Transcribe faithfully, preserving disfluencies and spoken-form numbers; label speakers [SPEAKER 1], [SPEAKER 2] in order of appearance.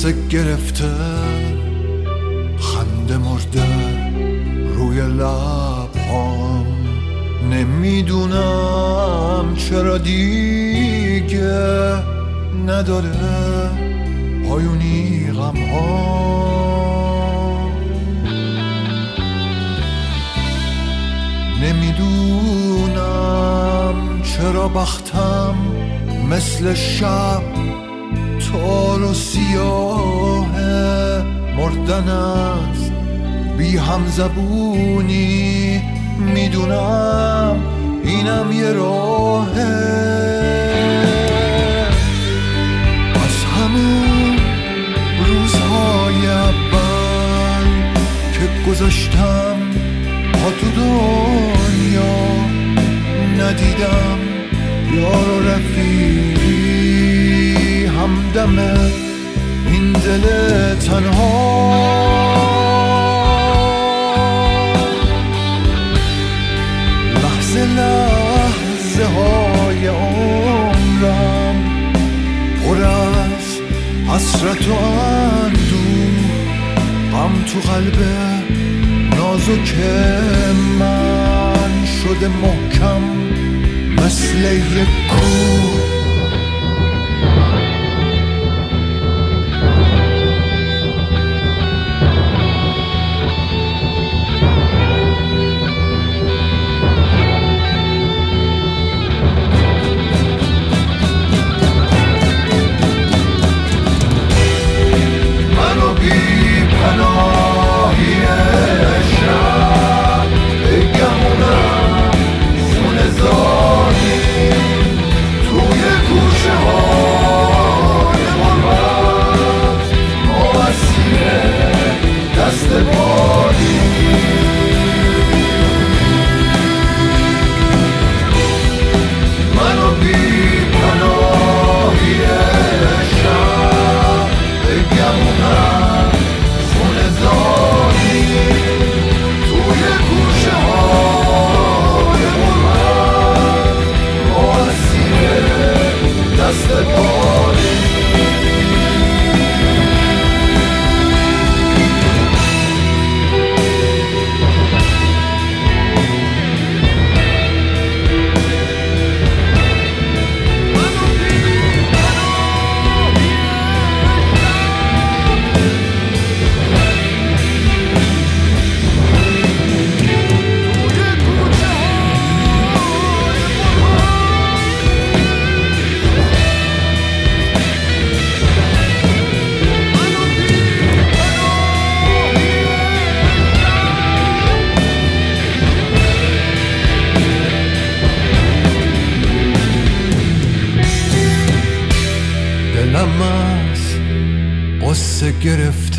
[SPEAKER 1] قصه گرفته، خنده مرده روی لبام. نمیدونم چرا دیگه نداره پایونی غم ها. نمیدونم چرا بختم مثل شب تار و سیاهه. مردن از بی هم زبونی، میدونم اینم یه راهه. از همون روزهای اول که گذاشتم ها تو دنیا، ندیدم یار و رفیقی همدم این دل تنها. لحظه لحظه های عمرم پر از حسرت و اندوه، غم تو قلب نازک من شده محکم مثل یک کوه. منو بی پناهی شب بگمونم خونه زانی توی گوشه های مرمت، ما اسیر دست بادی. منو بی پناهی شب بگمونم خونه زانی توی گوشه های مرمت، ما اسیر دست بادی. دلم از قصه گرفته،